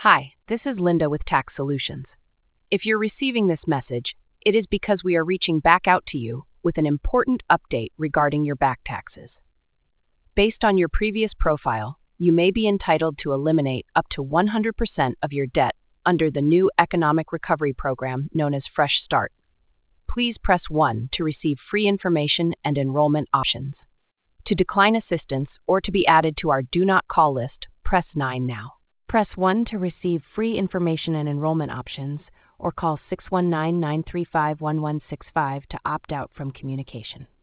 Hi, this is Linda with Tax Solutions. If you're receiving this message, it is because we are reaching back out to you with an important update regarding your back taxes. Based on your previous profile, you may be entitled to eliminate up to 100% of your debt under the new economic recovery program known as Fresh Start. Please press 1 to receive free information and enrollment options. To decline assistance or to be added to our Do Not Call list, press 9 now. Press 1 to receive free information and enrollment options, or call 619-935-1165 to opt out from communication.